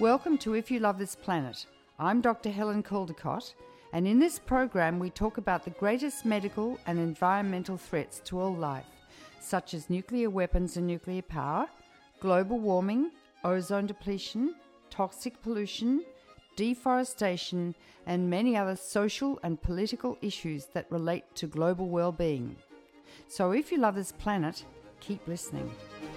Welcome to If You Love This Planet. I'm Dr. Helen Caldicott, and in this program we talk about the greatest medical and environmental threats to all life, such as nuclear weapons and nuclear power, global warming, ozone depletion, toxic pollution, deforestation, and many other social and political issues that relate to global well-being. So if you love this planet, keep listening.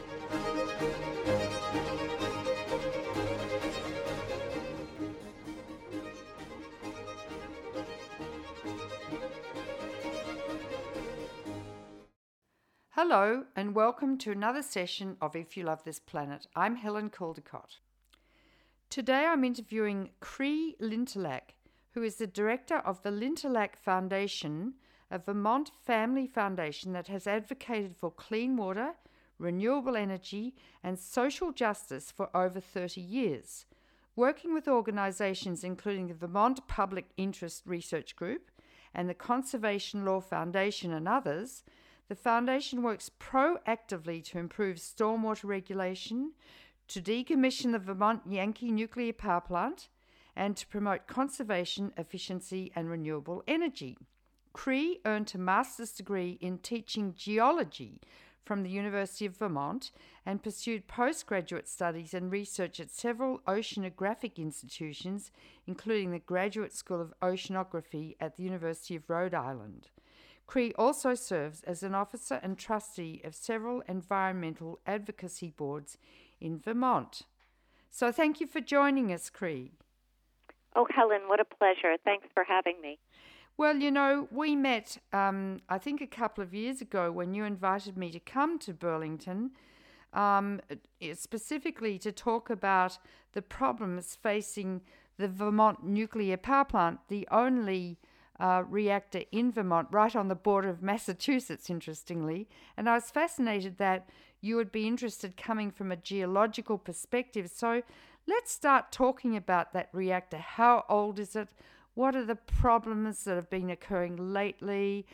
Hello and welcome to another session of If You Love This Planet. I'm Helen Caldicott. Today I'm interviewing Cree Lintilhac, who is the director of the Lintilhac Foundation, a Vermont family foundation that has advocated for clean water, renewable energy and social justice for over 30 years, working with organizations including the Vermont Public Interest Research Group and the Conservation Law Foundation and others. The foundation works proactively to improve stormwater regulation, to decommission the Vermont Yankee nuclear power plant, and to promote conservation, efficiency, and renewable energy. Cree earned a master's degree in teaching geology from the University of Vermont and pursued postgraduate studies and research at several oceanographic institutions, including the Graduate School of Oceanography at the University of Rhode Island. Cree also serves as an officer and trustee of several environmental advocacy boards in Vermont. So thank you for joining us, Cree. Oh, Helen, what a pleasure. Thanks for having me. Well, you know, we met, I think a couple of years ago when you invited me to come to Burlington, specifically to talk about the problems facing the Vermont nuclear power plant, the only reactor in Vermont, right on the border of Massachusetts, interestingly. And I was fascinated that you would be interested coming from a geological perspective. So let's start talking about that reactor. How old is it? What are the problems that have been occurring lately?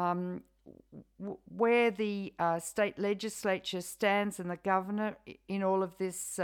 Where the state legislature stands and the governor in all of this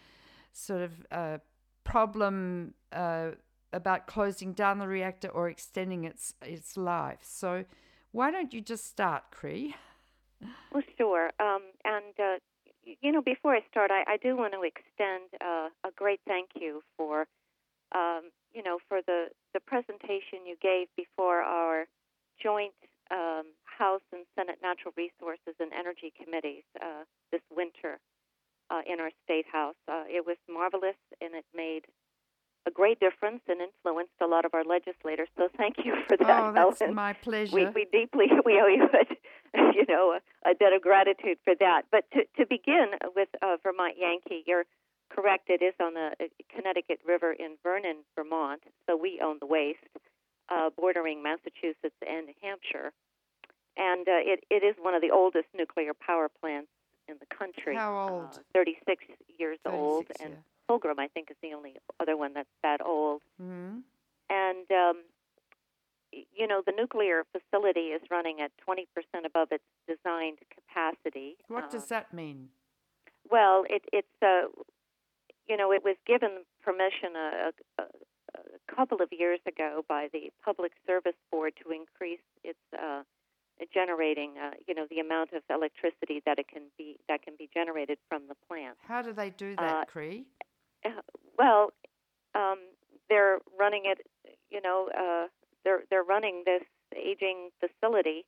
problem about closing down the reactor or extending its life. So why don't you just start, Cree? Well, sure. Before I start, I do want to extend a great thank you for, for the presentation you gave before our joint House and Senate Natural Resources and Energy Committees this winter in our State House. It was marvelous, and it made a great difference and influenced a lot of our legislators. So thank you for that. Oh, that's Helen. my pleasure. We owe you a debt of gratitude for that. But to begin with Vermont Yankee, you're correct. It is on the Connecticut River in Vernon, Vermont. So we own the waste, bordering Massachusetts and New Hampshire. And it is one of the oldest nuclear power plants in the country. How old? 36 years 36, old. yeah. And Pilgrim, I think, is the only other one that's that old. Mm-hmm. And, the nuclear facility is running at 20% above its designed capacity. What does that mean? Well, it was given permission a couple of years ago by the Public Service Board to increase its generating, the amount of electricity that can be generated from the plant. How do they do that, Cree? Well, they're running it. They're running this aging facility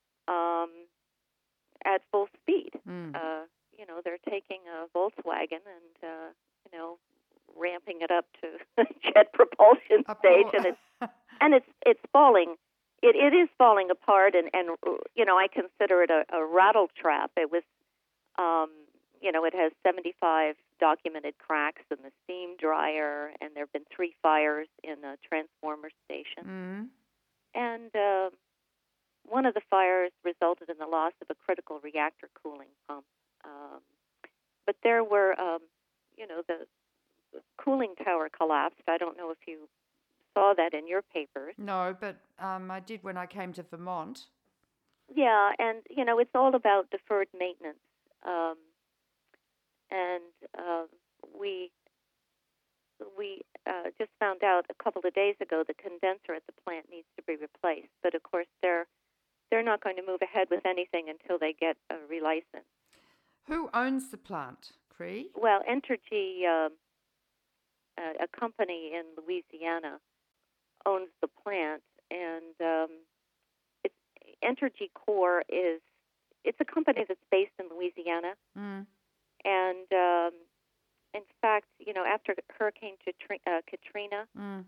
at full speed. Mm. They're taking a Volkswagen and ramping it up to jet propulsion stage, and it's falling. It is falling apart, and I consider it a rattle trap. It was, it has 75 documented cracks in the steam dryer, and there have been 3 fires in a transformer station. Mm. And one of the fires resulted in the loss of a critical reactor cooling pump. But there were, the cooling tower collapsed. I don't know if you saw that in your papers. No, but I did when I came to Vermont. Yeah, and, it's all about deferred maintenance. And we we just found out a couple of days ago the condenser at the plant needs to be replaced. But of course, they're not going to move ahead with anything until they get a relicense. Who owns the plant, Cree? Well, Entergy, a company in Louisiana, owns the plant, and Entergy Corps it's a company that's based in Louisiana, and in fact, after Hurricane Katrina,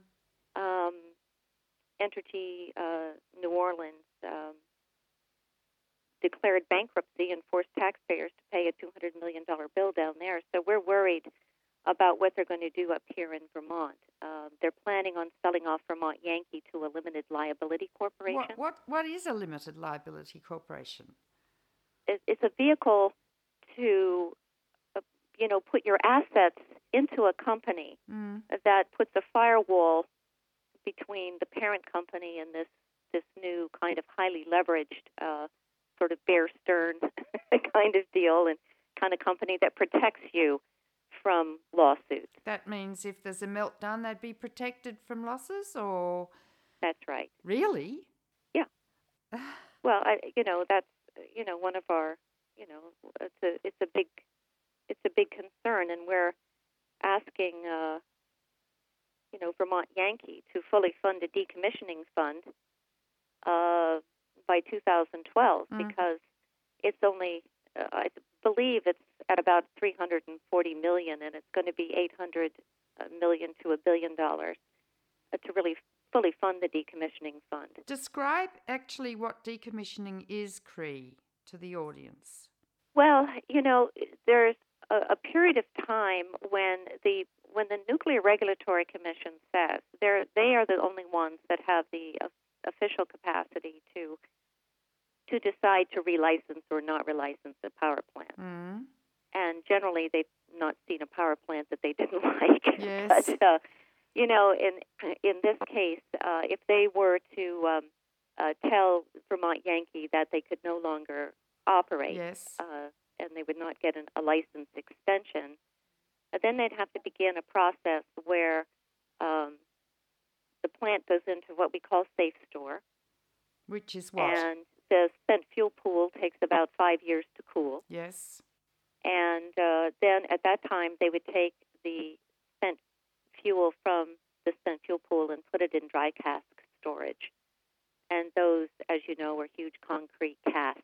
Entergy New Orleans declared bankruptcy and forced taxpayers to pay a $200 million bill down there. So we're worried about what they're going to do up here in Vermont. They're planning on selling off Vermont Yankee to a limited liability corporation. What is a limited liability corporation? It's a vehicle to, put your assets into a company that puts a firewall between the parent company and this new kind of highly leveraged sort of Bear Stearns kind of deal, and kind of company that protects you from lawsuits. That means if there's a meltdown, they'd be protected from losses, or? That's right. Really? Yeah. Well, that's one of our, it's a big concern, and we're asking Vermont Yankee to fully fund a decommissioning fund by 2012 because it's only I believe it's at about $340 million, and it's going to be $800 million to $1 billion to really fully fund the decommissioning fund. Describe actually what decommissioning is, Cree, to the audience. Well, there's a period of time when the Nuclear Regulatory Commission says they are the only ones that have the official capacity to decide to relicense or not relicense a power plant. And generally, they've not seen a power plant that they didn't like. Yes. But, in this case, if they were to tell Vermont Yankee that they could no longer operate, yes, and they would not get a license extension, then they'd have to begin a process where the plant goes into what we call safe store. Which is what? And the spent fuel pool takes about 5 years to cool. Yes. And then at that time, they would take the spent fuel from the spent fuel pool and put it in dry cask storage. And those, as you know, were huge concrete casks.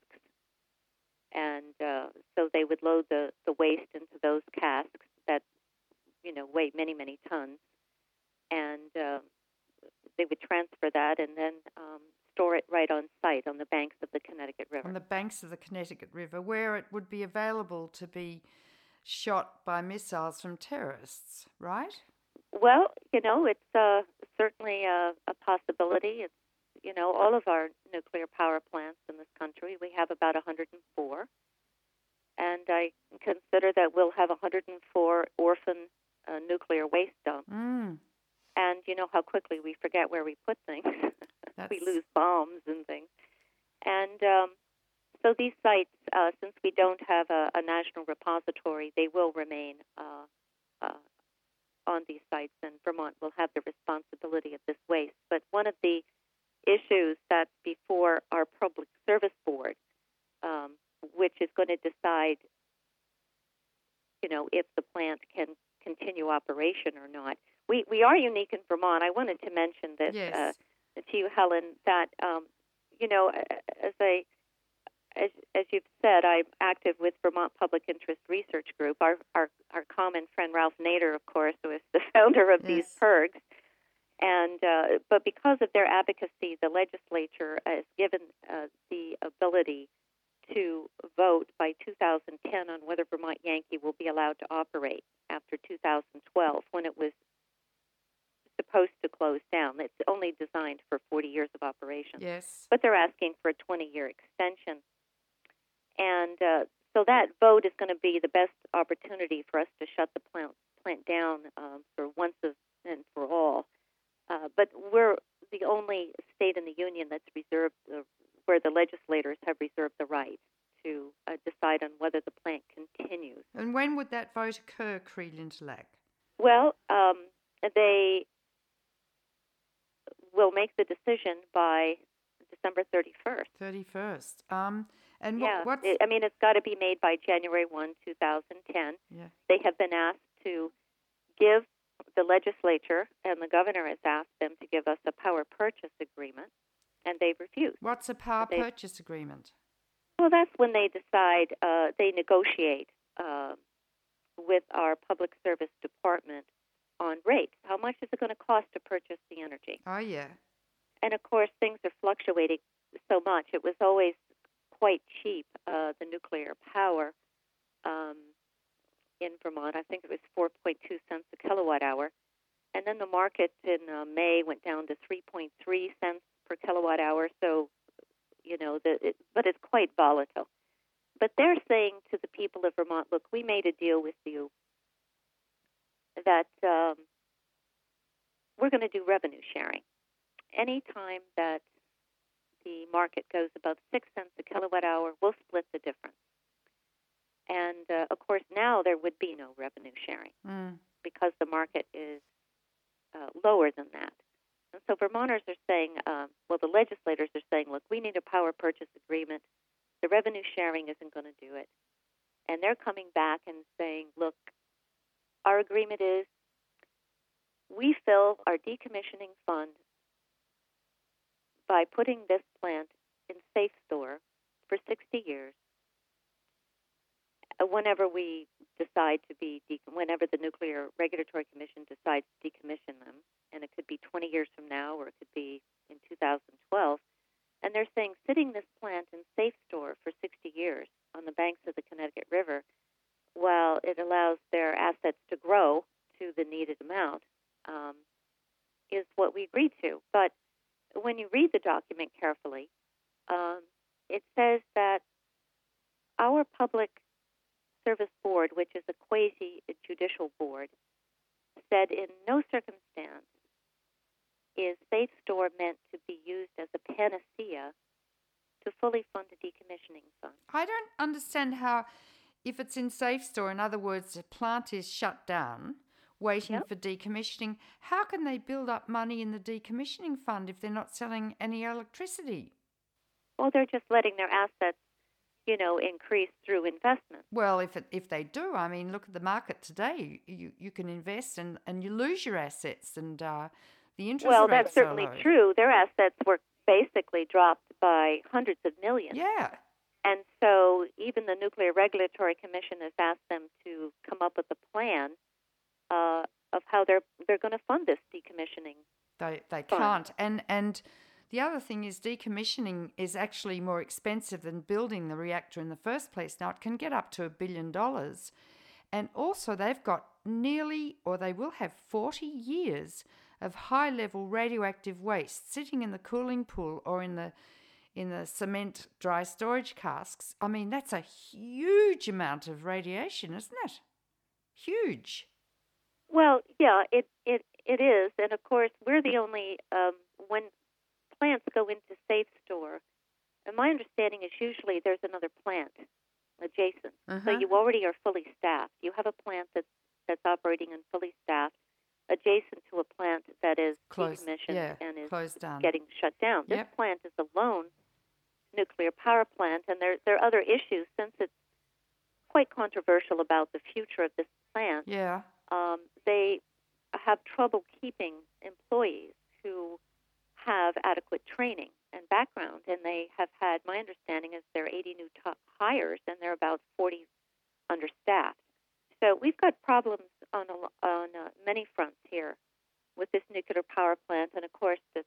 And so they would load the waste into those casks that, weigh many, many tons. And they would transfer that and then store it right on site on the banks of the Connecticut River. On the banks of the Connecticut River, where it would be available to be shot by missiles from terrorists, right? Well, it's certainly a possibility. It's, all of our nuclear power plants in this country, we have about 104. And I consider that we'll have 104 orphan nuclear waste dumps. And you know how quickly we forget where we put things. We lose bombs and things. And so these sites, since we don't have a national repository, they will remain on these sites, and Vermont will have the responsibility of this waste. But one of the issues that's before our Public Service Board, which is going to decide, if the plant can continue operation or not. We are unique in Vermont. I wanted to mention this to you, Helen, that, as you've said, I'm active with Vermont Public Interest Research Group. Our common friend Ralph Nader, of course, who is the founder of these PIRGs. And but because of their advocacy, the legislature has given the ability to vote by 2010 on whether Vermont Yankee will be allowed to operate after 2012, when it was supposed to close down. It's only designed for 40 years of operation. Yes. But they're asking for a 20-year extension. And so that vote is going to be the best opportunity for us to shut the plant down for once and for all. But we're the only state in the union that's reserved, where the legislators have reserved the right to decide on whether the plant continues. And when would that vote occur, Cree Lintilhac? Well, they will make the decision by December 31st. 31st. And Yeah, what's... it's got to be made by January 1, 2010. Yeah. They have been asked to give, the legislature and the governor has asked them to give us a power purchase agreement, and they've refused. What's a power purchase agreement? Well, that's when they decide, they negotiate with our public service department on rates. How much is it going to cost to purchase the energy? Oh, yeah. And, of course, things are fluctuating so much. It was always quite cheap, the nuclear power in Vermont. I think it was 4.2 cents a kilowatt hour. And then the market in May went down to 3.3 cents per kilowatt hour. So, but it's quite volatile. But they're saying to the people of Vermont, look, we made a deal with you that we're going to do revenue sharing. Anytime that the market goes above 6 cents a kilowatt hour, we'll split the difference. And, of course, now there would be no revenue sharing because the market is lower than that. And so Vermonters are saying, the legislators are saying, look, we need a power purchase agreement. The revenue sharing isn't going to do it. And they're coming back and saying, look, our agreement is we fill our decommissioning fund by putting this plant in safe store for 60 years. Whenever we decide to whenever the Nuclear Regulatory Commission decides to decommission them, and it could be 20 years from now or it could be in 2012, and they're saying sitting this plant in safe store for 60 years on the banks of the Connecticut River, while it allows their assets to grow to the needed amount, is what we agreed to. But when you read the document carefully, it says that our Public Service Board, which is a quasi-judicial board, said in no circumstance is safe store meant to be used as a panacea to fully fund a decommissioning fund. I don't understand how, if it's in safe store, in other words, the plant is shut down, waiting for decommissioning, how can they build up money in the decommissioning fund if they're not selling any electricity? Well, they're just letting their assets, increase through investment. Well, if they do, I mean, look at the market today. You can invest and you lose your assets, and the interest rates Well, that's certainly are low. true. Their assets were basically dropped by hundreds of millions. Yeah. And so even the Nuclear Regulatory Commission has asked them to come up with a plan of how they're going to fund this decommissioning. They can't. And the other thing is decommissioning is actually more expensive than building the reactor in the first place. Now, it can get up to $1 billion. And also they've got they will have 40 years of high-level radioactive waste sitting in the cooling pool or in the cement dry storage casks. I mean, that's a huge amount of radiation, isn't it? Huge. Well, yeah, it is. And, of course, we're the only, when plants go into safe store, and my understanding is usually there's another plant adjacent. So you already are fully staffed. You have a plant that's operating and fully staffed adjacent to a plant that is decommissioned and is closed down, getting shut down. This plant is a lone nuclear power plant, and there are other issues since it's quite controversial about the future of this plant. Yeah. They have trouble keeping employees who have adequate training and background, and they have had, my understanding is there are 80 new top hires, and they're about 40 understaffed. So we've got problems on many fronts here with this nuclear power plant, and of course, they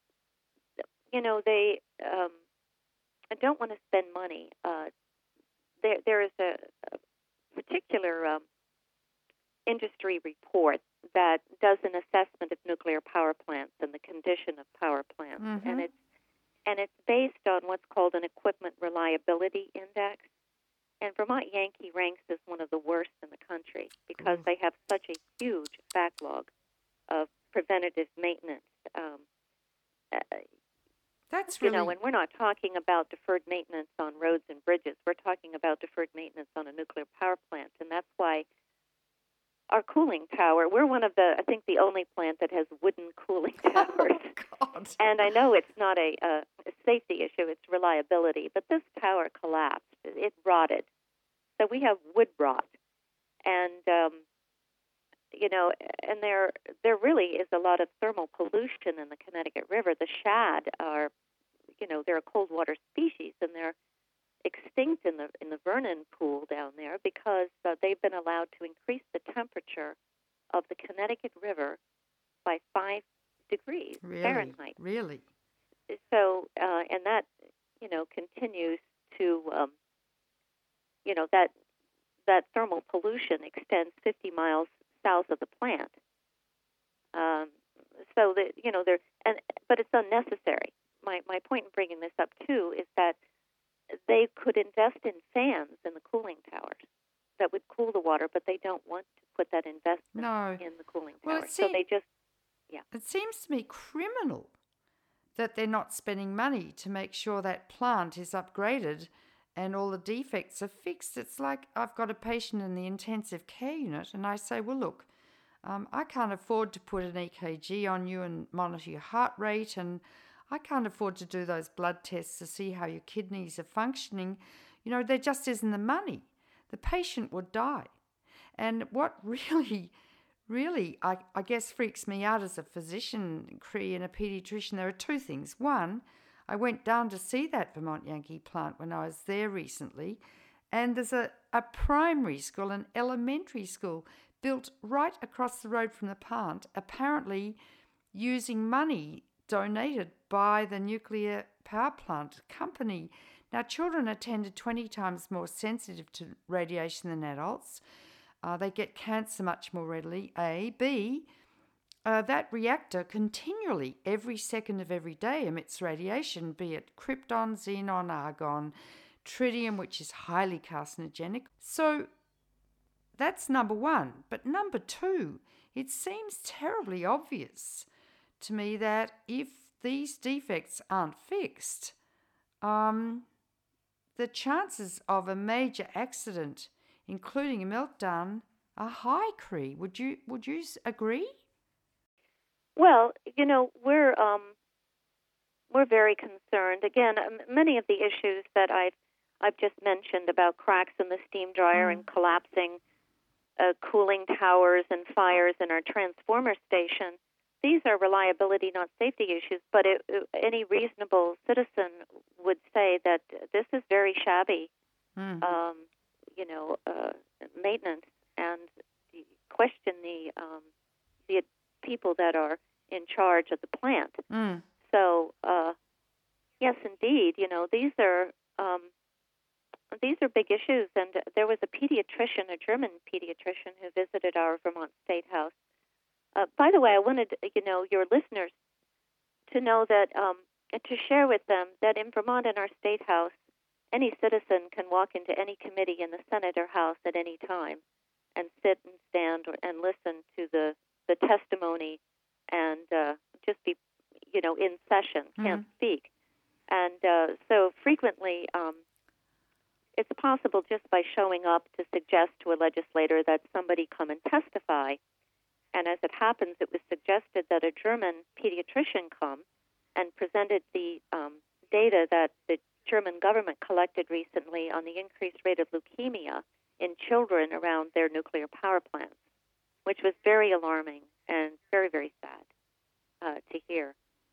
don't want to spend money. There is a particular industry report that does an assessment of nuclear power plants and the condition of power plants, and it's based on what's called an equipment reliability index. And Vermont Yankee ranks as one of the worst in the country because they have such a huge backlog of preventative maintenance. That's really... and we're not talking about deferred maintenance on roads and bridges. We're talking about deferred maintenance on a nuclear power plant, and that's why our cooling tower. We're one of I think the only plant that has wooden cooling towers. Oh, God. And I know it's not a safety issue, it's reliability, but this tower collapsed. It rotted. So we have wood rot. And, and there really is a lot of thermal pollution in the Connecticut River. The shad are, they're a cold water species, and they're extinct in the Vernon Pool down there because they've been allowed to increase the temperature of the Connecticut River by 5 degrees Fahrenheit. Really? So, and that, continues to, that thermal pollution extends 50 miles south of the plant. So that, but it's unnecessary. My point in bringing this up too is that they could invest in fans in the cooling towers that would cool the water, but they don't want to put that investment in the cooling towers. So they just, It seems to me criminal that they're not spending money to make sure that plant is upgraded and all the defects are fixed. It's like I've got a patient in the intensive care unit and I say, well, look, I can't afford to put an EKG on you and monitor your heart rate, and I can't afford to do those blood tests to see how your kidneys are functioning. There just isn't the money. The patient would die. And what really, I guess, freaks me out as a physician, Cree, and a paediatrician, there are two things. One, I went down to see that Vermont Yankee plant when I was there recently, and there's a primary school, an elementary school, built right across the road from the plant, apparently using money donated by the nuclear power plant company. Now, children are 10 to 20 times more sensitive to radiation than adults. They get cancer much more readily, A. B, that reactor continually, every second of every day, emits radiation, be it krypton, xenon, argon, tritium, which is highly carcinogenic. So that's number one. But number two, it seems terribly obvious to me that if these defects aren't fixed, the chances of a major accident, including a meltdown, are high, Cree. Would you agree? Well, we're very concerned. Again, many of the issues that I've just mentioned about cracks in the steam dryer and collapsing cooling towers and fires in our transformer station, these are reliability, not safety issues, but any reasonable citizen would say that this is very shabby, maintenance, and question the people that are in charge of the plant. So, yes, indeed, these are big issues. And there was a pediatrician, a German pediatrician, who visited our Vermont State House. By the way, I wanted your listeners to know that to share with them that in Vermont, in our State House, any citizen can walk into any committee in the Senate or House at any time and sit and stand and listen to the testimony and just be, in session, can't speak. And so frequently it's possible just by showing up to suggest to a legislator that somebody come and testify. And as it happens, it was suggested that a German pediatrician come and presented the data that the German government collected recently on the increased rate of leukemia in children around their nuclear power plants, which was very alarming and very, very sad to hear.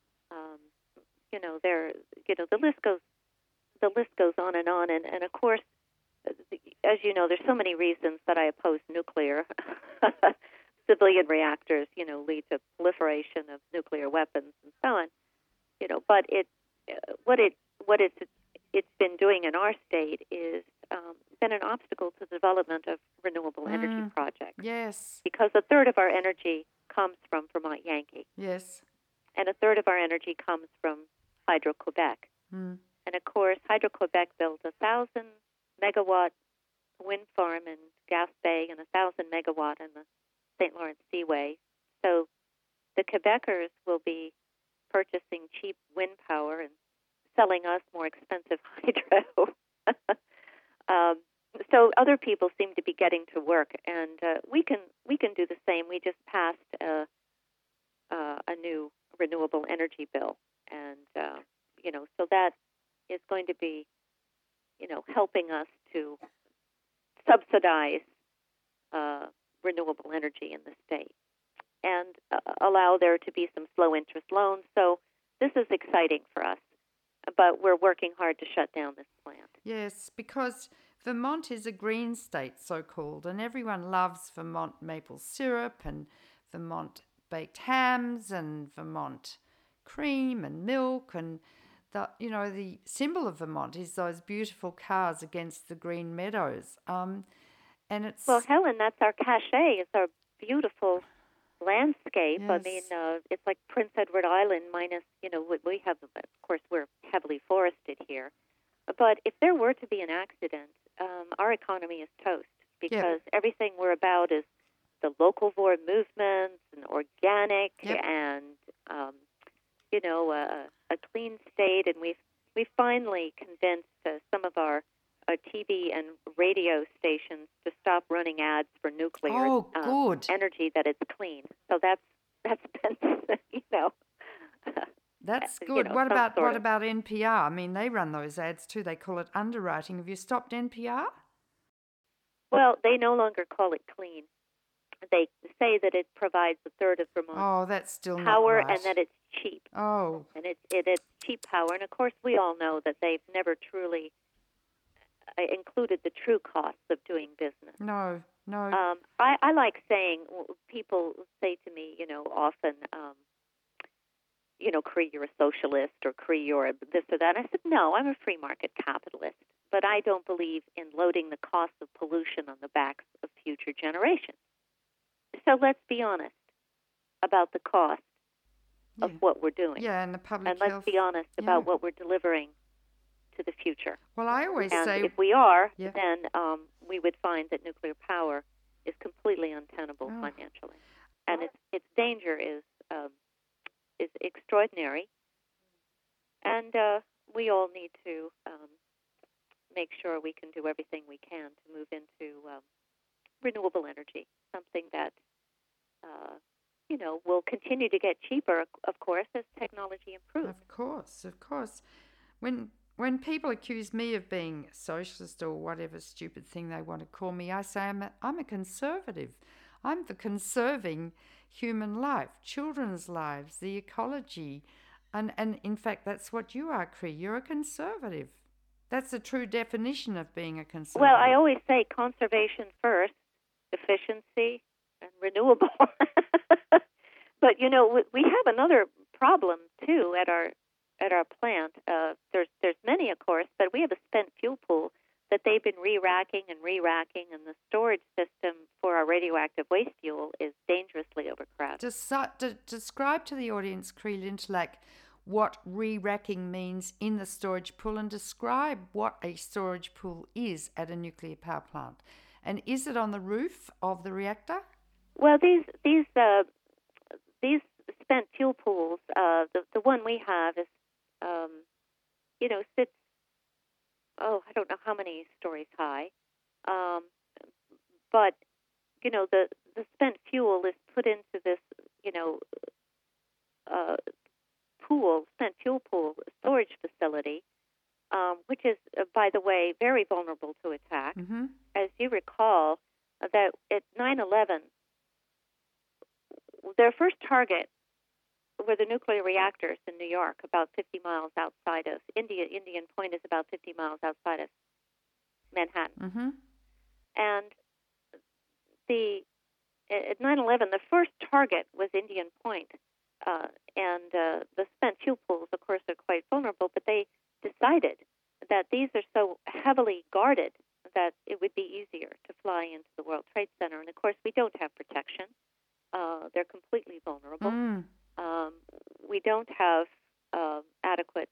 The list goes on, and of course, as you know, there's so many reasons that I oppose nuclear. Civilian reactors, lead to proliferation of nuclear weapons and so on. But what it's been doing in our state is been an obstacle to the development of renewable energy projects. Yes. Because a third of our energy comes from Vermont Yankee. Yes. And a third of our energy comes from Hydro-Quebec. And of course, Hydro-Quebec built a 1,000-megawatt wind farm in Gaspé Bay and 1,000-megawatt in the St. Lawrence Seaway. So the Quebecers will be purchasing cheap wind power and selling us more expensive hydro. So other people seem to be getting to work, and we can do the same. We just passed a new renewable energy bill, and so that is going to be helping us to subsidize renewable energy in the state and allow there to be some slow interest loans. So this is exciting for us, but we're working hard to shut down this plant. Yes, because Vermont is a green state, so-called, and everyone loves Vermont maple syrup and Vermont baked hams and Vermont cream and milk, and the symbol of Vermont is those beautiful cars against the green meadows. And it's Helen, that's our cachet. It's our beautiful landscape. Yes. I mean, it's like Prince Edward Island minus, we have, of course, we're heavily forested here. But if there were to be an accident, our economy is toast because everything we're about is the locavore movements and organic and, a clean state. And we've finally convinced some of our TV and radio stations to stop running ads for nuclear energy that it's clean. So that's been, That's good. What about NPR? I mean, they run those ads too. They call it underwriting. Have you stopped NPR? Well, they no longer call it clean. They say that it provides a third of Vermont's that's still power not right. and that it's cheap. Oh. And it's cheap power. And, of course, we all know that they've never truly included the true costs of doing business. No. I like saying, people say to me, often, Cree, you're a socialist, or Cree, you're this or that. And I said, no, I'm a free market capitalist, but I don't believe in loading the cost of pollution on the backs of future generations. So let's be honest about the cost of what we're doing. Yeah, and the public health. And let's be honest about what we're delivering to the future. Well, I always say... if we are, then we would find that nuclear power is completely untenable financially. And its danger is extraordinary. And we all need to make sure we can do everything we can to move into renewable energy, something that will continue to get cheaper, of course, as technology improves. Of course. When people accuse me of being socialist or whatever stupid thing they want to call me, I say I'm a conservative. I'm for conserving human life, children's lives, the ecology. And in fact, that's what you are, Cree. You're a conservative. That's the true definition of being a conservative. Well, I always say conservation first, efficiency, and renewable. But, we have another problem, too, at our plant. There's many, of course, but we have a spent fuel pool that they've been re-racking, and the storage system for our radioactive waste fuel is dangerously overcrowded. Describe to the audience, Cree Lintilak, what re-racking means in the storage pool, and describe what a storage pool is at a nuclear power plant. And is it on the roof of the reactor? Well, these spent fuel pools, the one we have is, sits, I don't know how many stories high, but the spent fuel is put into this, spent fuel pool storage facility, which is, by the way, very vulnerable to attack. Mm-hmm. As you recall, that at 9/11, their first target were the nuclear reactors in New York, about 50 miles outside of Indian Point is about 50 miles outside of Manhattan. Mm-hmm. And at 9/11, the first target was Indian Point. And the spent fuel pools, of course, are quite vulnerable, but they decided that these are so heavily guarded that it would be easier to fly into the World Trade Center. And, of course, we don't have protection. They're completely vulnerable. Mm. We don't have adequate,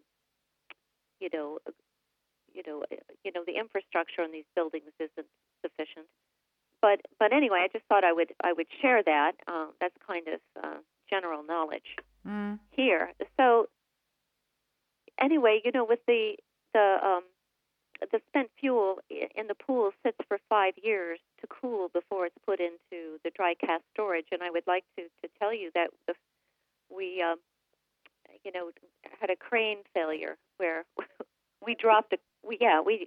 the infrastructure in these buildings isn't sufficient. But anyway, I just thought I would share that. That's kind of general knowledge here. So anyway, with the the spent fuel in the pool sits for 5 years to cool before it's put into the dry cask storage. And I would like to tell you that we had a crane failure where we dropped we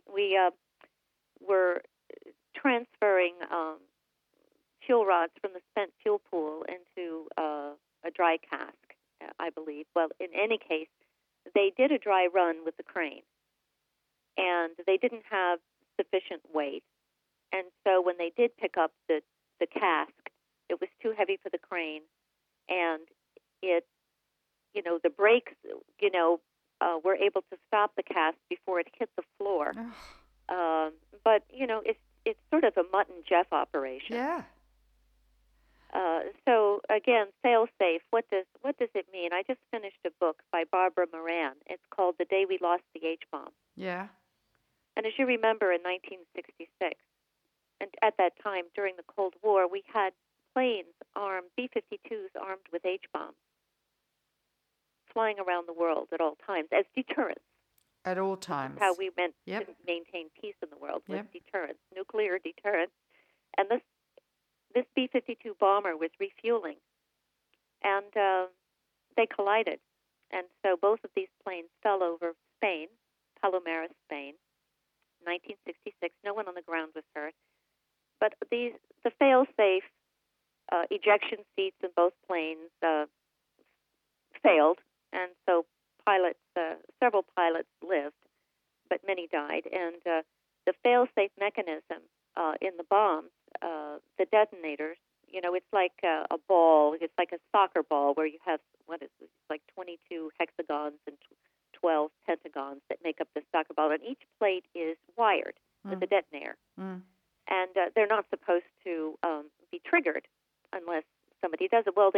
were transferring fuel rods from the spent fuel pool into a dry cask, I believe. Well, in any case, they did a dry run with the crane, and they didn't have sufficient weight. And so when they did pick up the cask, it was too heavy for the crane, and the brakes, were able to stop the cask before it hit the floor. But it's sort of a Mutt and Jeff operation. Yeah. So again, fail safe. What does it mean? I just finished a book by Barbara Moran. It's called The Day We Lost the H-Bomb. Yeah. And as you remember, in 1966, and at that time during the Cold War, we had planes armed, B-52s armed with H-bombs, flying around the world at all times as deterrents. At all times. That's how we meant to maintain peace in the world, was deterrence, nuclear deterrence. And this B-52 bomber was refueling, and they collided. And so both of these planes fell over Spain, Palomares, Spain, 1966. No one on the ground was hurt. But the fail-safe ejection seats in both planes failed, and so several pilots lived, but many died. And the fail-safe mechanism in the bombs, the detonators, it's like a ball. It's like a soccer ball where you have, like 22 hexagons and 12 pentagons that make up the soccer ball, and each plate is wired with a detonator. And they're not supposed to be triggered unless somebody does it. Well,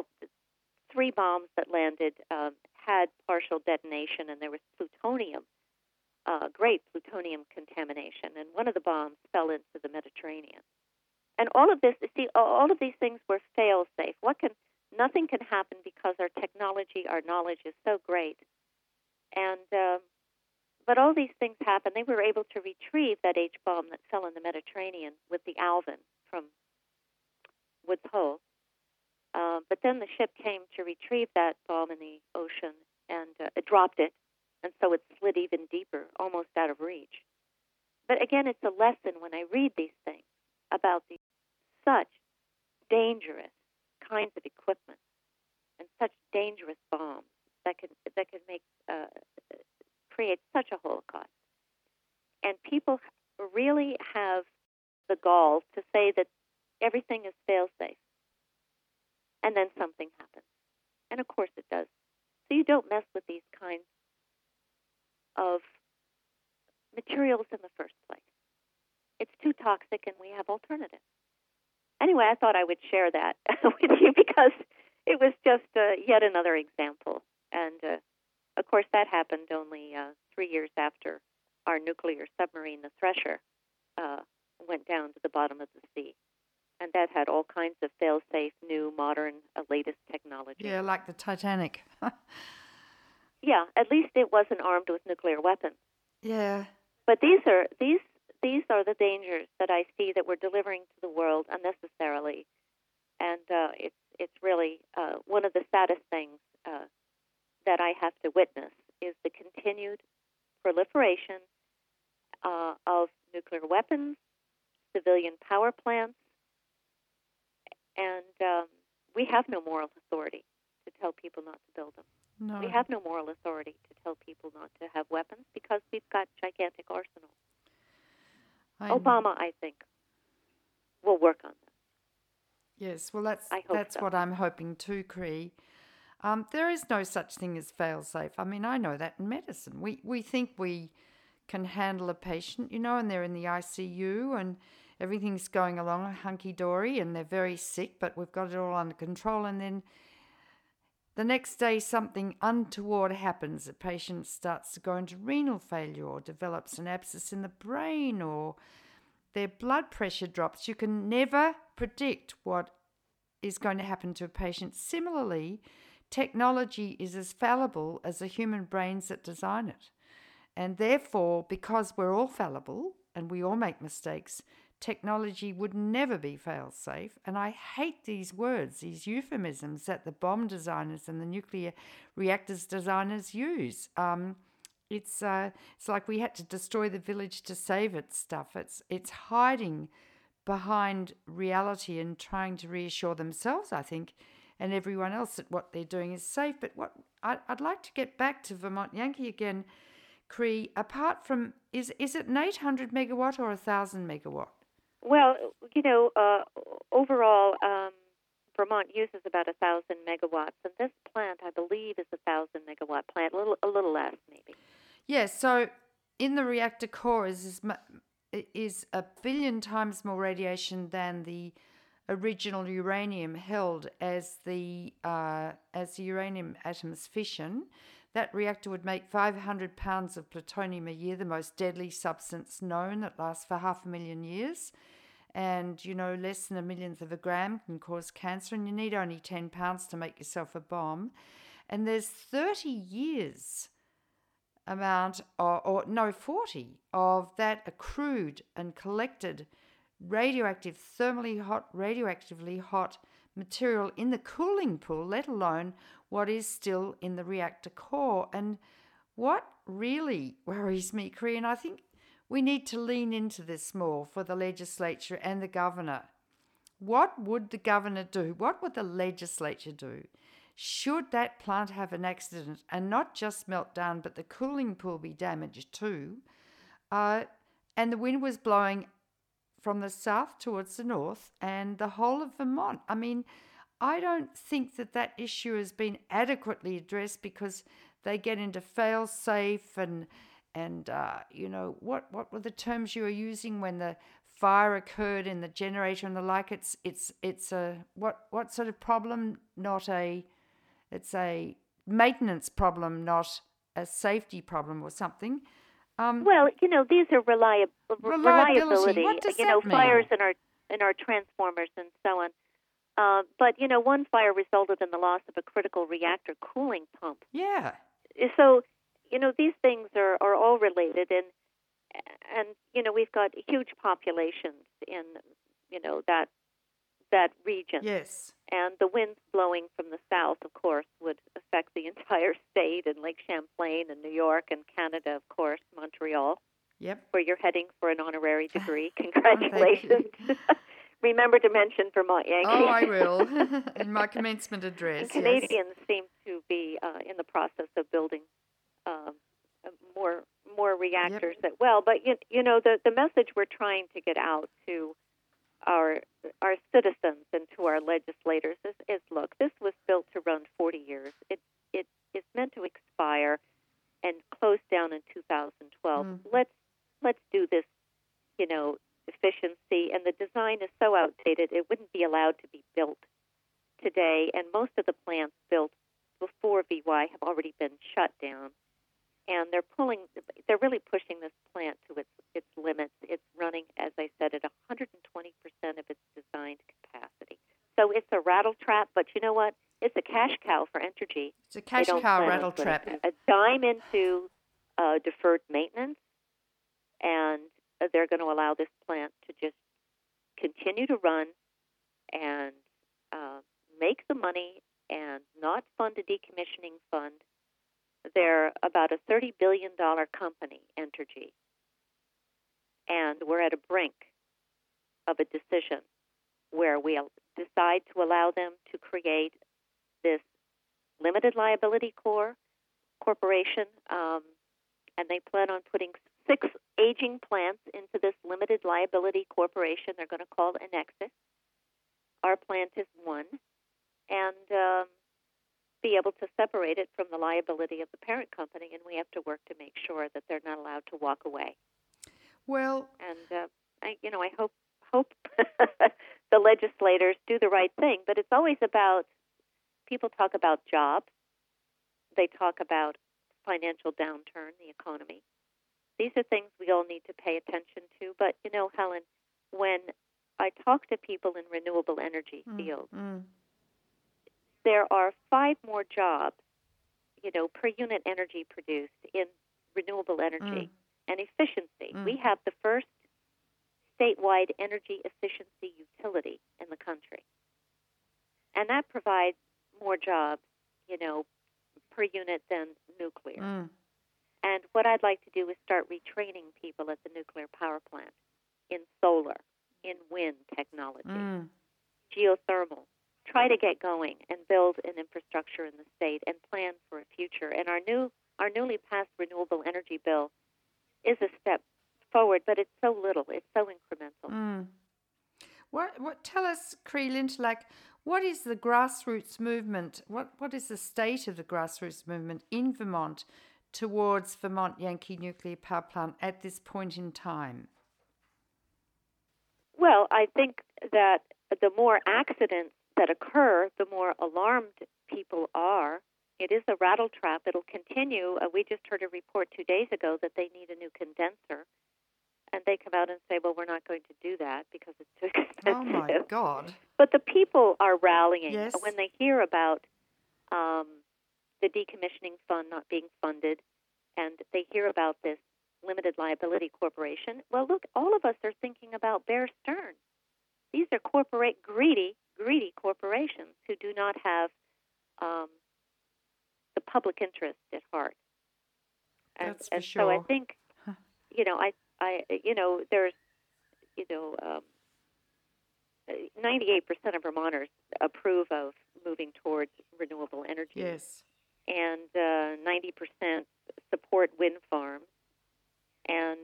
3 bombs that landed had partial detonation, and there was plutonium, great plutonium contamination, and one of the bombs fell into the Mediterranean. And all of these things were fail-safe. Nothing can happen because our technology, our knowledge is so great. And but all these things happened. They were able to retrieve that H-bomb that fell in the Mediterranean with the Alvin from Woods Hole. But then the ship came to retrieve that bomb in the ocean, and it dropped it, and so it slid even deeper, almost out of reach. But again, it's a lesson when I read these things about these such dangerous kinds of equipment and such dangerous bombs that can create such a holocaust. And people really have the gall to say that everything is fail-safe. And then something happens. And of course it does. So you don't mess with these kinds of materials in the first place. It's too toxic, and we have alternatives. Anyway, I thought I would share that with you because it was just yet another example. And of course, that happened only 3 years after our nuclear submarine, the Thresher, went down to the bottom of the sea. And that had all kinds of fail-safe, new, modern, latest technology. Yeah, like the Titanic. Yeah, at least it wasn't armed with nuclear weapons. Yeah. But these are the dangers that I see that we're delivering to the world unnecessarily. And it's really one of the saddest things that I have to witness is the continued proliferation of nuclear weapons, civilian power plants, and we have no moral authority to tell people not to build them. No. We have no moral authority to tell people not to have weapons because we've got gigantic arsenals. Obama, I think, will work on that. Yes, well, that's so. what I'm hoping too, Cree. There is no such thing as fail-safe. I mean, I know that in medicine. We think we can handle a patient, and they're in the ICU and everything's going along hunky-dory and they're very sick, but we've got it all under control. And then the next day something untoward happens. The patient starts to go into renal failure or develops an abscess in the brain or their blood pressure drops. You can never predict what is going to happen to a patient. Similarly, technology is as fallible as the human brains that design it. And therefore, because we're all fallible and we all make mistakes, technology would never be fail-safe. And I hate these words, these euphemisms that the bomb designers and the nuclear reactors designers use. It's like we had to destroy the village to save it stuff. It's hiding behind reality and trying to reassure themselves, I think, and everyone else that what they're doing is safe. But what I'd like to get back to Vermont Yankee again, Cree. Apart from, is it an 800 megawatt or 1,000 megawatt? Well, overall, Vermont uses about 1,000 megawatts, and this plant, I believe, is a 1,000 megawatt plant, a little less maybe. Yes. So in the reactor core is 1 billion times more radiation than the original uranium held as the uranium atoms fission. That reactor would make 500 pounds of plutonium a year, the most deadly substance known that lasts for 500,000 years. And, less than 1,000,000th of a gram can cause cancer, and you need only 10 pounds to make yourself a bomb. And there's 30 years amount, 40 of that accrued and collected radioactively hot material in the cooling pool, let alone what is still in the reactor core. And what really worries me, Cree, and I think we need to lean into this more for the legislature and the governor. What would the governor do? What would the legislature do? Should that plant have an accident and not just melt down, but the cooling pool be damaged too, and the wind was blowing from the south towards the north and the whole of Vermont? I mean, I don't think that issue has been adequately addressed, because they get into fail-safe and what were the terms you were using when the fire occurred in the generator and the like? It's a what sort of problem? It's a maintenance problem, not a safety problem or something. Well, these are reliability. What does that mean? Fires in our transformers and so on. But one fire resulted in the loss of a critical reactor cooling pump. Yeah. So, these things are all related, and we've got huge populations in that region. Yes. And the winds blowing from the south, of course, would affect the entire state, and Lake Champlain and New York and Canada, of course, Montreal. Yep. Where you're heading for an honorary degree. Congratulations. Remember to mention Vermont Yankee. Oh, I will, in my commencement address. And Canadians seem to be in the process of building more reactors. Yep. But the message we're trying to get out to our citizens and to our legislators is look, this was built to run 40 years. It is meant to expire and close down in 2012. Let's do this, efficiency, and the design is so outdated it wouldn't be allowed to be built today, and most of the plants built before VY have already been shut down, and they're really pushing this plant to its limits. It's running, as I said, at 120% of its designed capacity. So it's a rattle trap, but you know what? It's a cash cow for Entergy. It's a cash cow rattle trap. A dime into deferred maintenance, and they're going to allow this plant to just continue to run and make the money and not fund a decommissioning fund. They're about a $30 billion company, Entergy, and we're at a brink of a decision where we'll decide to allow them to create this limited liability corporation, and they plan on putting 6 aging plants into this limited liability corporation they're going to call Enexis. Our plant is one, and be able to separate it from the liability of the parent company, and we have to work to make sure that they're not allowed to walk away. Well, and I hope the legislators do the right thing, but it's always about, people talk about jobs, they talk about financial downturn, the economy. These are things we all need to pay attention to. But, Helen, when I talk to people in renewable energy fields, there are 5 more jobs, per unit energy produced in renewable energy and efficiency. We have the first statewide energy efficiency utility in the country. And that provides more jobs, per unit than nuclear. And what I'd like to do is start retraining people at the nuclear power plant in solar, in wind technology, geothermal. Try to get going and build an infrastructure in the state and plan for a future. And our newly passed renewable energy bill is a step forward, but it's so little. It's so incremental. What tell us, Cree Lintilhac, what is the grassroots movement? What is the state of the grassroots movement in Vermont towards Vermont Yankee Nuclear Power Plant at this point in time? Well, I think that the more accidents that occur, the more alarmed people are. It is a rattle trap. It'll continue. We just heard a report 2 days ago that they need a new condenser. And they come out and say, well, we're not going to do that because it's too expensive. Oh, my God. But the people are rallying. Yes. When they hear about the decommissioning fund not being funded and they hear about this limited liability corporation, well, look, all of us are thinking about Bear Stearns. These are greedy corporations who do not have the public interest at heart. That's for and sure. So I think, there's, 98% of Vermonters approve of moving towards renewable energy. Yes. And 90% support wind farms. And,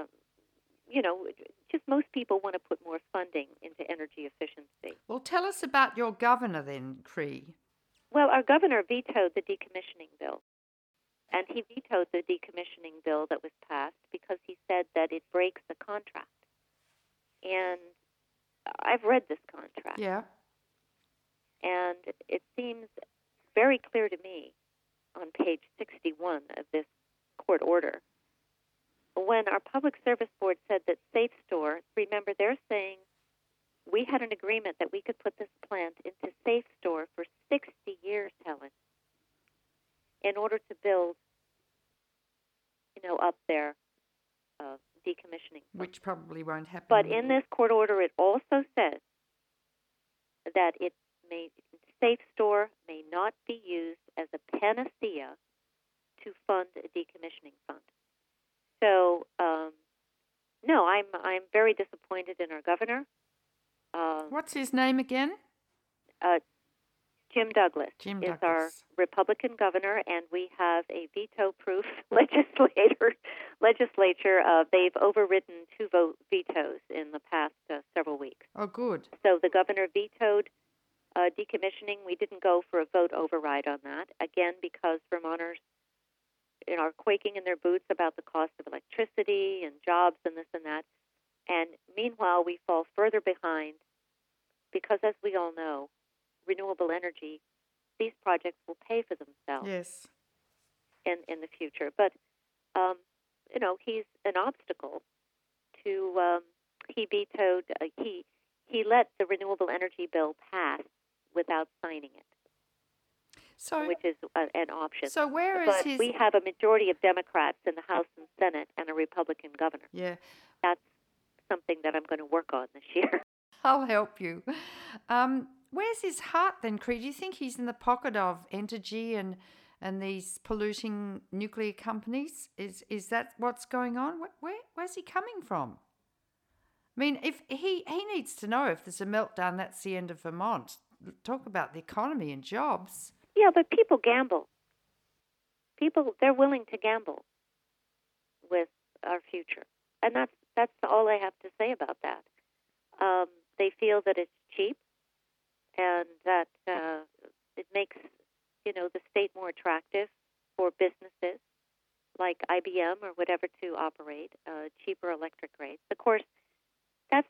just most people want to put more funding into energy efficiency. Well, tell us about your governor then, Cree. Well, our governor vetoed the decommissioning bill. And he vetoed the decommissioning bill that was passed because he said that it breaks the contract. And I've read this contract. Yeah. And it seems very clear to me on page 61 of this court order. When our Public Service Board said that SafeStore, remember they're saying we had an agreement that we could put this plant into SafeStore for 60 years, Helen, in order to build, up their decommissioning fund. Which probably won't happen. But in this court order, it also says that SafeStore may not be used as a panacea to fund a decommissioning fund. So, no, I'm very disappointed in our governor. What's his name again? Jim Douglas is our Republican governor, and we have a veto-proof legislature. They've overridden 2 vetoes in the past several weeks. Oh, good. So the governor vetoed decommissioning. We didn't go for a vote override on that, again, because Vermonters are quaking in their boots about the cost of electricity and jobs and this and that. And meanwhile, we fall further behind because, as we all know, renewable energy, these projects will pay for themselves. Yes. In the future. But, he's an obstacle to, he vetoed, he let the renewable energy bill pass without signing it. So, which is an option. So where but is his... we have a majority of Democrats in the House and Senate and a Republican governor. Yeah. That's something that I'm going to work on this year. I'll help you. Where's his heart then, Cree? Do you think he's in the pocket of Entergy and these polluting nuclear companies? Is that what's going on? Where's he coming from? I mean, if he needs to know if there's a meltdown, that's the end of Vermont. Talk about the economy and jobs. Yeah, but people gamble. They're willing to gamble with our future. And that's all I have to say about that. They feel that it's cheap and that it makes, the state more attractive for businesses like IBM or whatever to operate cheaper electric rates. Of course, that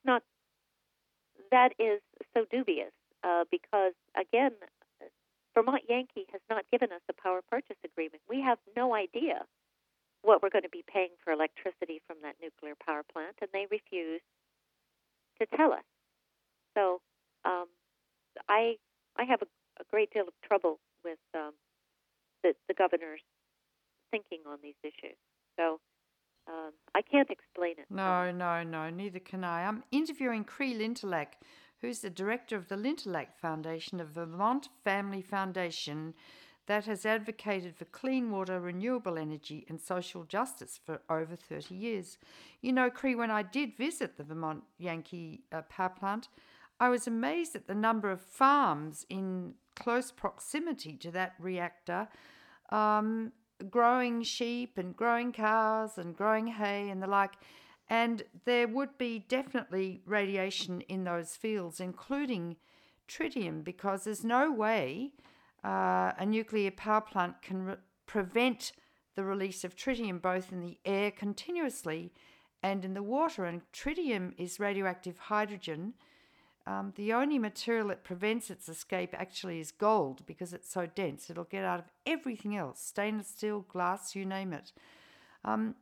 is so dubious because, again, Vermont Yankee has not given us a power purchase agreement. We have no idea what we're going to be paying for electricity from that nuclear power plant, and they refuse to tell us. So I have a great deal of trouble with the governor's thinking on these issues. So I can't explain it. No, neither can I. I'm interviewing Cree Lintilak, who's the director of the Lintilak Foundation, a Vermont family foundation that has advocated for clean water, renewable energy, and social justice for over 30 years. You know, Cree, when I did visit the Vermont Yankee power plant, I was amazed at the number of farms in close proximity to that reactor, growing sheep and growing cows and growing hay and the like. And there would be definitely radiation in those fields, including tritium, because there's no way a nuclear power plant can prevent the release of tritium both in the air continuously and in the water. And tritium is radioactive hydrogen. The only material that prevents its escape actually is gold because it's so dense. It'll get out of everything else, stainless steel, glass, you name it. And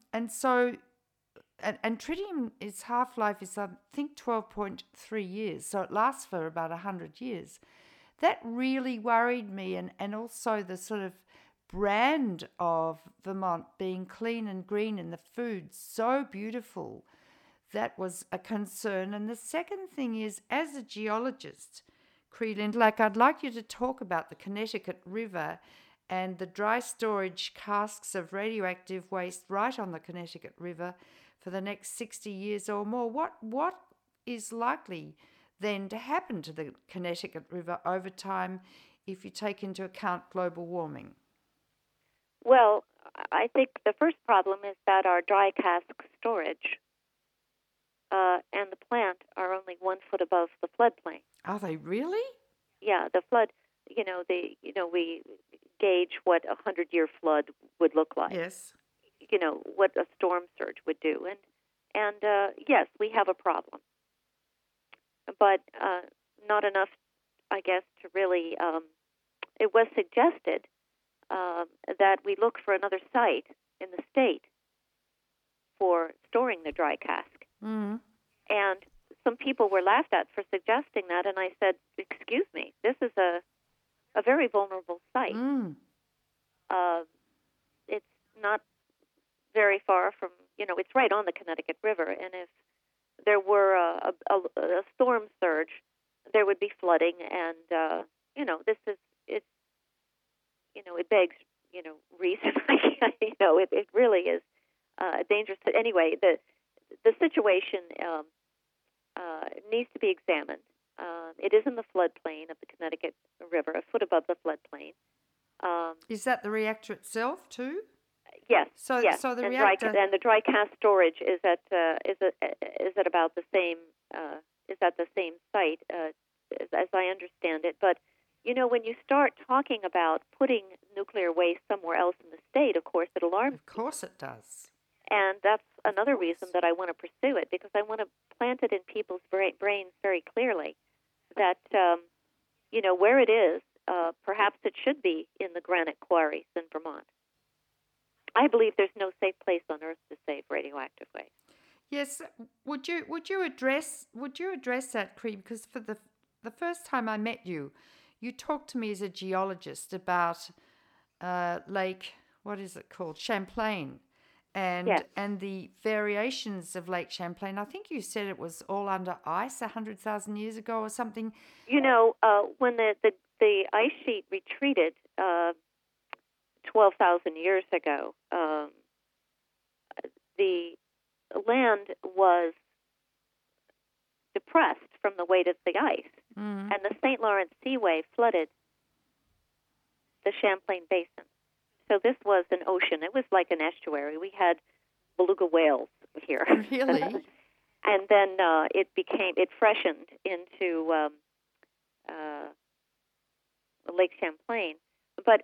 tritium, its half-life is, I think, 12.3 years, so it lasts for about 100 years. That really worried me, and also the sort of brand of Vermont being clean and green and the food so beautiful. That was a concern. And the second thing is, as a geologist, Cree Lintilak, I'd like you to talk about the Connecticut River and the dry storage casks of radioactive waste right on the Connecticut River for the next 60 years or more. What is likely then to happen to the Connecticut River over time if you take into account global warming? Well, I think the first problem is that our dry cask storage and the plant are only 1 foot above the floodplain. Are they really? Yeah, the flood. We gauge what a 100-year flood would look like. Yes. What a storm surge would do, and yes, we have a problem, but not enough, I guess, to really. It was suggested that we look for another site in the state for storing the dry cask. Mm-hmm. And some people were laughed at for suggesting that, and I said, excuse me, this is a very vulnerable site. Mm. It's not very far from, it's right on the Connecticut River, and if there were a storm surge, there would be flooding, and, it begs, reason. It really is dangerous. Anyway, the situation needs to be examined. It is in the floodplain of the Connecticut River, a foot above the floodplain. Is that the reactor itself too? Yes. Yes. So the reactor and the dry cask storage is at about the same is at the same site as I understand it. But when you start talking about putting nuclear waste somewhere else in the state, of course it alarms. Of course it does. And that's another reason that I want to pursue it, because I want to plant it in people's brains very clearly that, where it is, perhaps it should be in the granite quarries in Vermont. I believe there's no safe place on earth to save radioactive waste. Yes. Would you address that, Cree? Because for the first time I met you, you talked to me as a geologist about Lake, what is it called, Champlain. And the variations of Lake Champlain. I think you said it was all under ice 100,000 years ago or something. When the ice sheet retreated 12,000 years ago, the land was depressed from the weight of the ice, and the St. Lawrence Seaway flooded the Champlain Basin. So this was an ocean. It was like an estuary. We had beluga whales here. Really? And then it freshened into Lake Champlain. But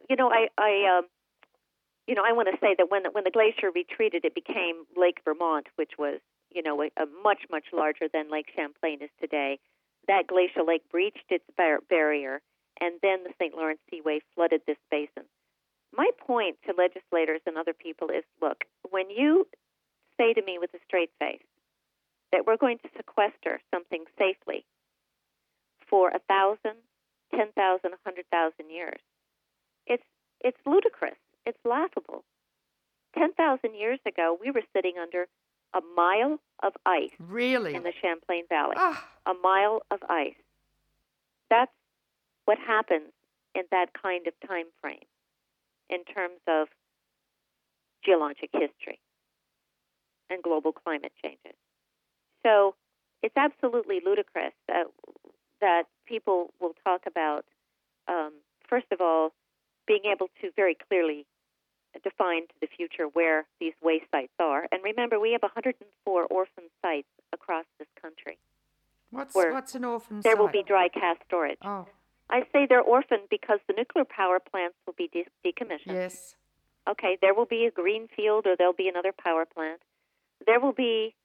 I want to say that when the glacier retreated, it became Lake Vermont, which was a much larger than Lake Champlain is today. That glacial lake breached its barrier, and then the St. Lawrence Seaway flooded this basin. My point to legislators and other people is, look, when you say to me with a straight face that we're going to sequester something safely for 1,000, 10,000, 100,000 years, it's ludicrous. It's laughable. 10,000 years ago, we were sitting under a mile of ice. Really? In the Champlain Valley. Ah. A mile of ice. That's what happens in that kind of time frame in terms of geologic history and global climate changes. So it's absolutely ludicrous that people will talk about, first of all, being able to very clearly define to the future where these waste sites are. And remember, we have 104 orphan sites across this country. What's an orphan there site? Will be dry cask storage. Oh. I say they're orphaned because the nuclear power plants will be decommissioned. Yes. Okay, there will be a green field or there'll be another power plant. There will be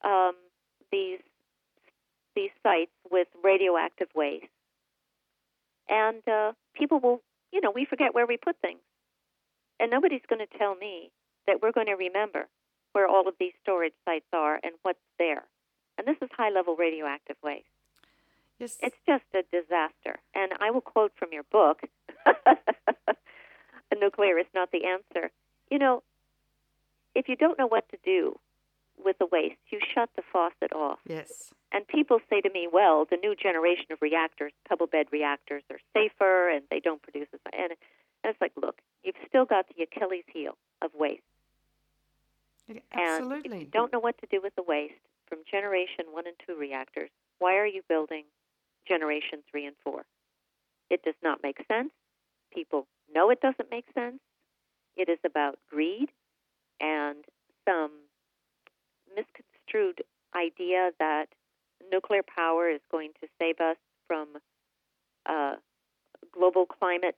these sites with radioactive waste. And people will, we forget where we put things. And nobody's going to tell me that we're going to remember where all of these storage sites are and what's there. And this is high-level radioactive waste. Yes. It's just a disaster. And I will quote from your book, Nuclear is Not the Answer. If you don't know what to do with the waste, you shut the faucet off. Yes. And people say to me, well, the new generation of reactors, pebble bed reactors, are safer and they don't produce as much. And it's like, look, you've still got the Achilles heel of waste. Absolutely. And if you don't know what to do with the waste from generation 1 and 2 reactors, why are you building generation 3 and 4? It does not make sense. People know it doesn't make sense. It is about greed and some misconstrued idea that nuclear power is going to save us from global climate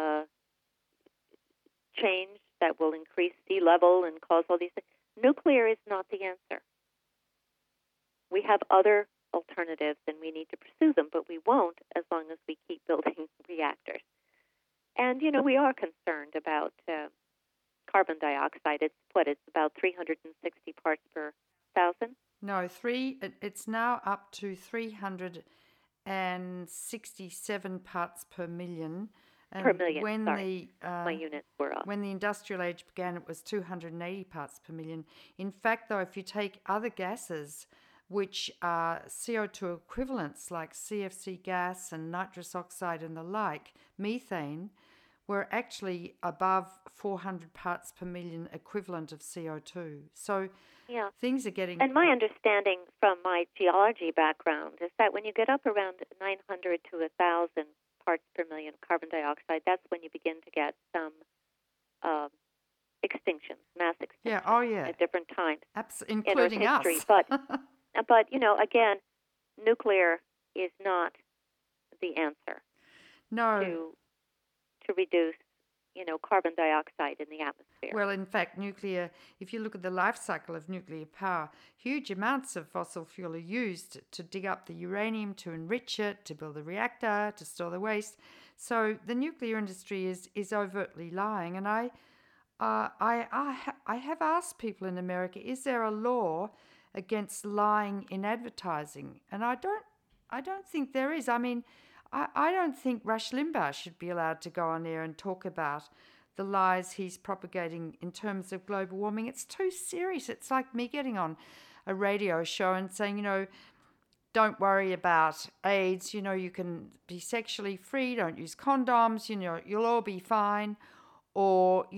change that will increase sea level and cause all these things. Nuclear is not the answer. We have other alternatives and we need to pursue them, but we won't as long as we keep building reactors. And, we are concerned about carbon dioxide. It's about 360 parts per thousand? No, it's now up to 367 parts per million. And per million, when sorry. My units were up. When the industrial age began, it was 280 parts per million. In fact, though, if you take other gases, which are CO2 equivalents like CFC gas and nitrous oxide and the like, methane, we're actually above 400 parts per million equivalent of CO2. So things are getting... And my understanding from my geology background is that when you get up around 900 to 1,000 parts per million carbon dioxide, that's when you begin to get some extinctions, mass extinctions at different times. Including in our history. us. But, again, nuclear is not the answer. No. To reduce, carbon dioxide in the atmosphere. Well, in fact, nuclear, if you look at the life cycle of nuclear power, huge amounts of fossil fuel are used to dig up the uranium, to enrich it, to build a reactor, to store the waste. So the nuclear industry is overtly lying. And I have asked people in America, is there a law against lying in advertising? And I don't think there is. I mean, I don't think Rush Limbaugh should be allowed to go on air and talk about the lies he's propagating in terms of global warming. It's too serious. It's like me getting on a radio show and saying, don't worry about AIDS. You can be sexually free. Don't use condoms. You'll all be fine. Or,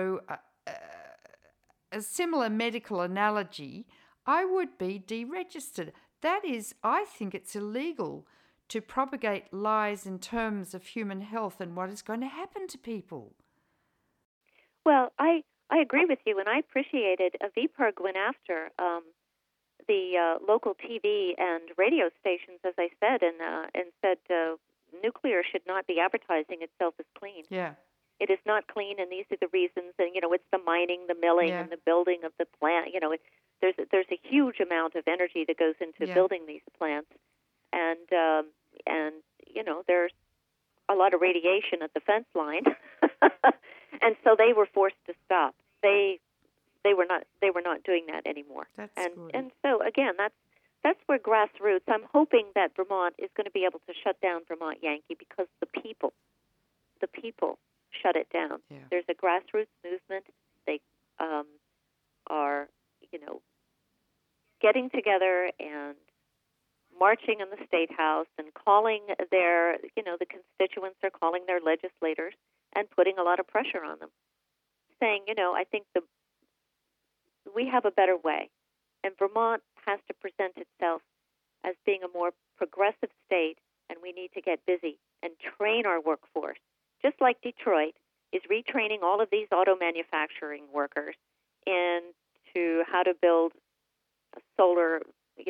a similar medical analogy, I would be deregistered. That is, I think it's illegal to propagate lies in terms of human health and what is going to happen to people. Well, I agree with you, and I appreciated VPIRG went after the local TV and radio stations, as I said, and said nuclear should not be advertising itself as clean. Yeah. It is not clean, and these are the reasons. And it's the mining, the milling, and the building of the plant. There's a huge amount of energy that goes into building these plants, and there's a lot of radiation at the fence line, and so they were forced to stop. They were not doing that anymore. That's good. And so again, that's where grassroots. I'm hoping that Vermont is going to be able to shut down Vermont Yankee because the people shut it down. Yeah. There's a grassroots movement. They are, getting together and marching in the State House and calling their, the constituents are calling their legislators and putting a lot of pressure on them, saying, I think we have a better way, and Vermont has to present itself as being a more progressive state, and we need to get busy and train our workforce, just like Detroit is retraining all of these auto manufacturing workers into how to build solar,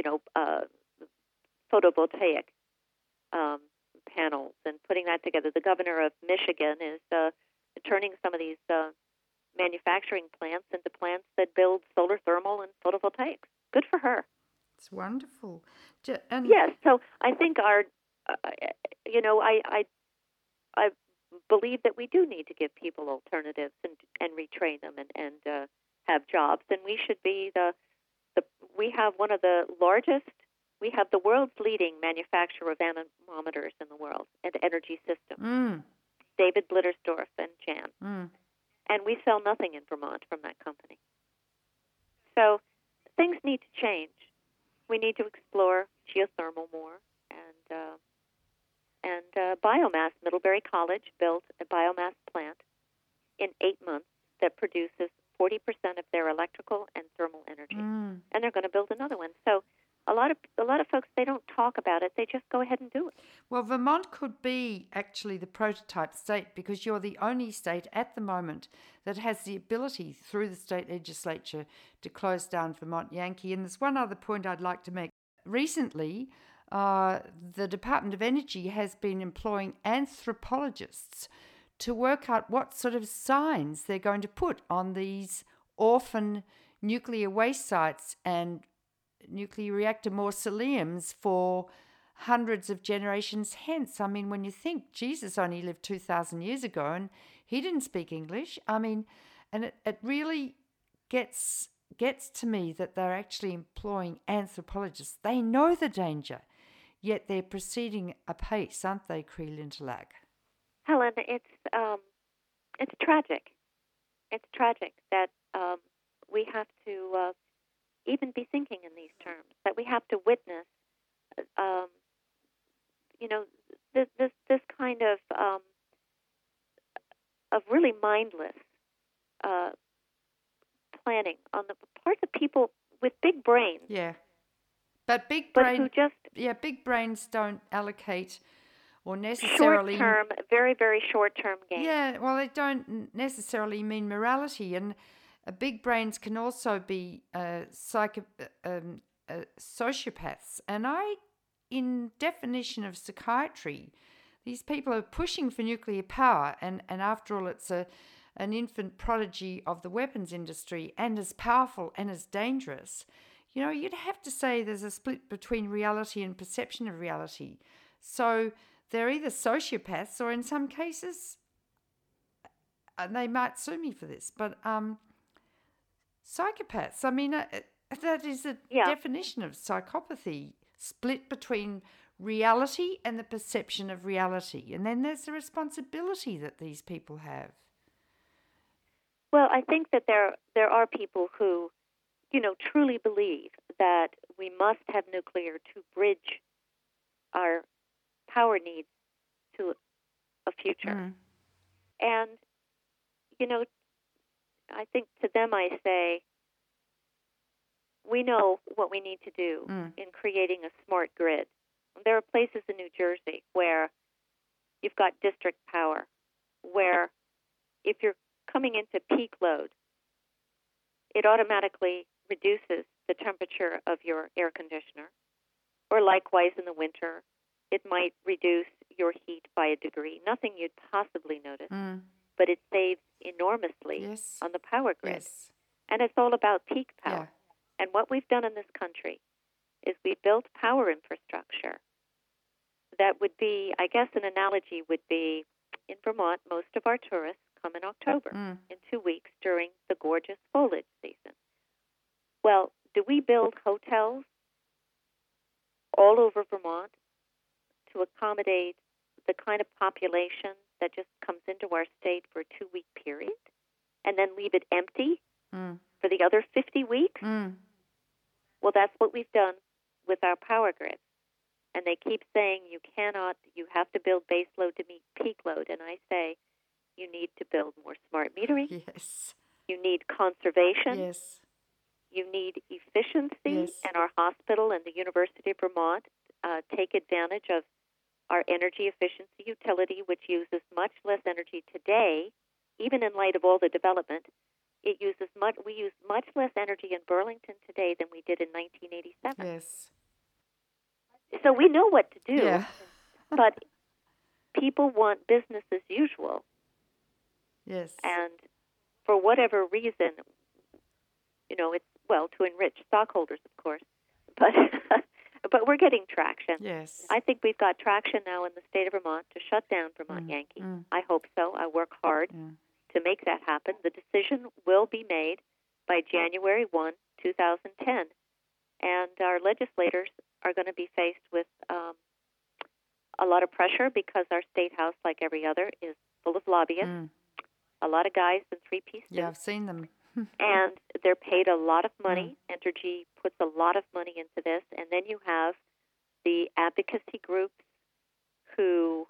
photovoltaic panels and putting that together. The governor of Michigan is turning some of these manufacturing plants into plants that build solar thermal and photovoltaics. Good for her. It's wonderful. Yes, so I think our, I believe that we do need to give people alternatives and retrain them and have jobs. And we should be we have one of the largest, we have the world's leading manufacturer of anemometers in the world and energy systems, David Blittersdorf and Jan. And we sell nothing in Vermont from that company. So things need to change. We need to explore geothermal more and biomass. Middlebury College built a biomass plant in 8 months that produces 40% of their electrical and thermal energy, and they're going to build another one. So a lot of folks, they don't talk about it; they just go ahead and do it. Well, Vermont could be actually the prototype state because you're the only state at the moment that has the ability through the state legislature to close down Vermont Yankee. And there's one other point I'd like to make. Recently, the Department of Energy has been employing anthropologists to work out what sort of signs they're going to put on these orphan nuclear waste sites and nuclear reactor mausoleums for hundreds of generations hence. I mean, when you think Jesus only lived 2,000 years ago and he didn't speak English, I mean, and it really gets to me that they're actually employing anthropologists. They know the danger, yet they're proceeding apace, aren't they, Cree Lintilhac? Helen, it's tragic. It's tragic that we have to even be thinking in these terms, that we have to witness, this kind of really mindless planning on the part of people with big brains. Yeah, but big brains don't allocate or necessarily short-term, very, very short-term gains. Yeah, well, they don't necessarily mean morality, and big brains can also be sociopaths. And in definition of psychiatry, these people are pushing for nuclear power, and after all, it's an infant prodigy of the weapons industry, and as powerful and as dangerous. You'd have to say there's a split between reality and perception of reality. So they're either sociopaths or in some cases, they might sue me for this, but psychopaths. I mean, that is a definition of psychopathy, split between reality and the perception of reality. And then there's the responsibility that these people have. Well, I think that there are people who, truly believe that we must have nuclear to bridge our power needs to a future. And, I think to them I say, we know what we need to do in creating a smart grid. There are places in New Jersey where you've got district power, where if you're coming into peak load, it automatically reduces the temperature of your air conditioner. Or likewise in the winter, it might reduce your heat by a degree. Nothing you'd possibly notice, but it saves enormously on the power grid. Yes. And it's all about peak power. Yeah. And what we've done in this country is we built power infrastructure that would be, I guess an analogy would be, in Vermont, most of our tourists come in October, in 2 weeks during the gorgeous foliage season. Well, do we build hotels all over Vermont to accommodate the kind of population that just comes into our state for a 2-week period and then leave it empty for the other 50 weeks? Well, that's what we've done with our power grid. And they keep saying you have to build base load to meet peak load. And I say you need to build more smart metering. Yes. You need conservation. Yes. You need efficiency. Yes. And our hospital and the University of Vermont take advantage of our energy efficiency utility, which uses much less energy today, even in light of all the development. We use much less energy in Burlington today than we did in 1987. Yes. So we know what to do, Yeah. but people want business as usual. Yes. And for whatever reason, it's, to enrich stockholders, of course, but we're getting traction. Yes. I think we've got traction now in the state of Vermont to shut down Vermont Yankee. I hope so. I work hard to make that happen. The decision will be made by January 1, 2010. And our legislators are going to be faced with a lot of pressure because our state house, like every other, is full of lobbyists, a lot of guys in three-piece suits. Yeah, I've seen them. And they're paid a lot of money. Entergy puts a lot of money into this. And then you have the advocacy groups who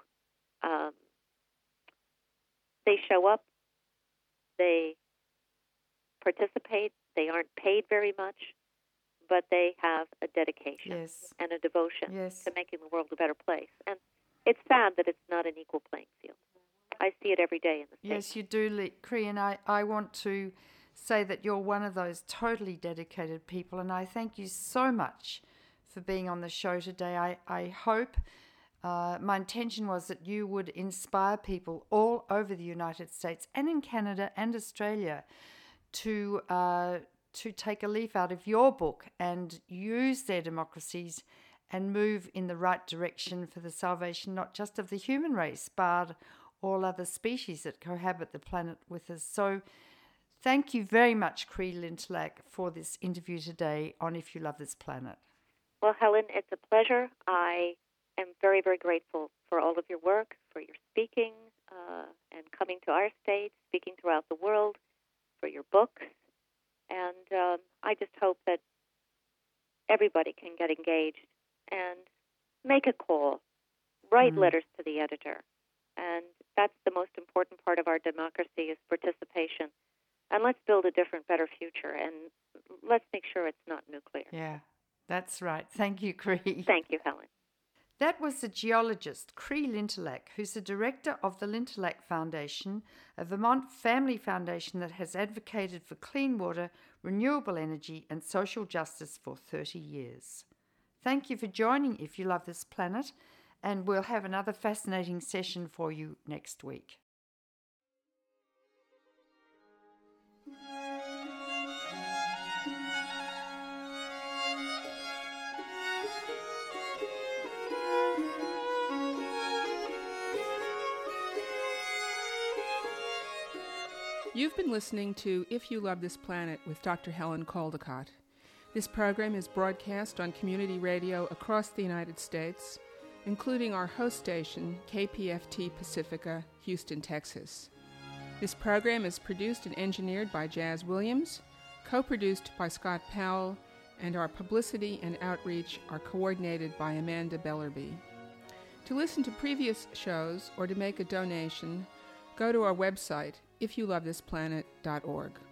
they show up, they participate, they aren't paid very much, but they have a dedication and a devotion to making the world a better place. And it's sad that it's not an equal playing field. I see it every day in the States. Yes, you do, Cree, and I want to say that you're one of those totally dedicated people, and I thank you so much for being on the show today. I hope, my intention was that you would inspire people all over the United States and in Canada and Australia to take a leaf out of your book and use their democracies and move in the right direction for the salvation not just of the human race, but all other species that cohabit the planet with us. So thank you very much, Cree Lintilhac, for this interview today on If You Love This Planet. Well, Helen, it's a pleasure. I am very, very grateful for all of your work, for your speaking and coming to our state, speaking throughout the world, for your books. And I just hope that everybody can get engaged and make a call, write letters to the editor. And that's the most important part of our democracy is participation. And let's build a different, better future. And let's make sure it's not nuclear. Yeah, that's right. Thank you, Cree. Thank you, Helen. That was the geologist, Cree Lintilhac, who's the director of the Lintilhac Foundation, a Vermont family foundation that has advocated for clean water, renewable energy, and social justice for 30 years. Thank you for joining If You Love This Planet, and we'll have another fascinating session for you next week. You've been listening to If You Love This Planet with Dr. Helen Caldicott. This program is broadcast on community radio across the United States, including our host station, KPFT Pacifica, Houston, Texas. This program is produced and engineered by Jazz Williams, co-produced by Scott Powell, and our publicity and outreach are coordinated by Amanda Bellerby. To listen to previous shows or to make a donation, go to our website, ifyoulovethisplanet.org.